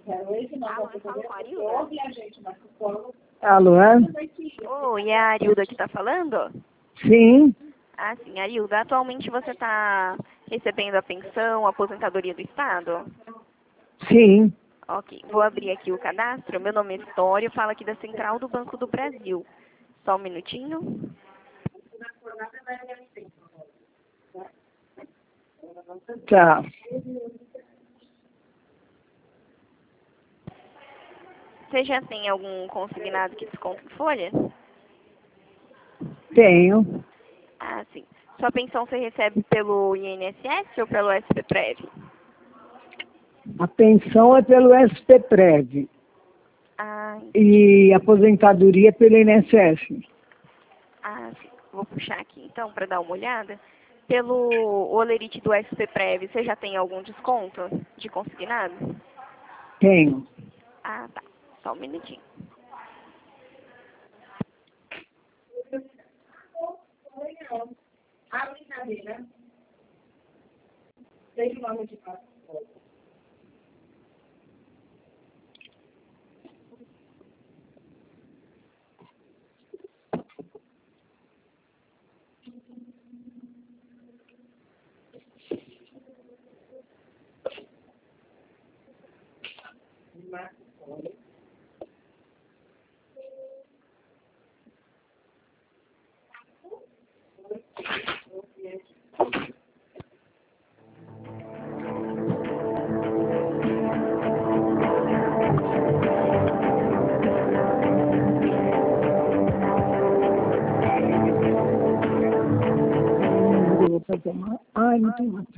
Alô, eu falo com a Arilda? Alô? Oi, é a Arilda que está falando? Sim, Ah, sim, Arilda. Atualmente você está recebendo a pensão, a aposentadoria do Estado? sim. Ok, vou abrir aqui o cadastro. Meu nome é Vitória, falo aqui da Central do Banco do Brasil. Só um minutinho. Tá. Você já tem algum consignado que desconta em folha? Tenho. Ah, sim. Sua pensão você recebe pelo INSS ou pelo SPPREV? A pensão é pelo SPPREV Ah, e a aposentadoria pelo INSS. ah, sim. Vou puxar aqui então para dar uma olhada. Pelo Olerite do SPPREV, você já tem algum desconto de consignado? Tenho. Ah, tá. Só um minutinho. Ai, não tem mais.